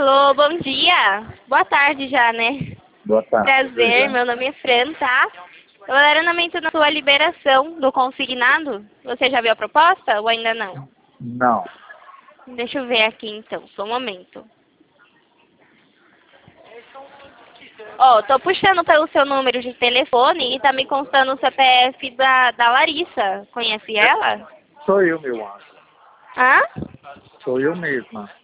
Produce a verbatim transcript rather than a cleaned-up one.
Alô, bom dia. Boa tarde já, né? Boa tarde. Prazer, meu nome é Fran, tá? Eu era na mente na sua liberação do consignado. Você já viu a proposta ou ainda não? Não. Deixa eu ver aqui então, só um momento. Ó, oh, tô puxando pelo seu número de telefone e tá me constando o C P F da, da Larissa. Conhece ela? Sou eu, meu anjo. Hã? Sou eu mesma.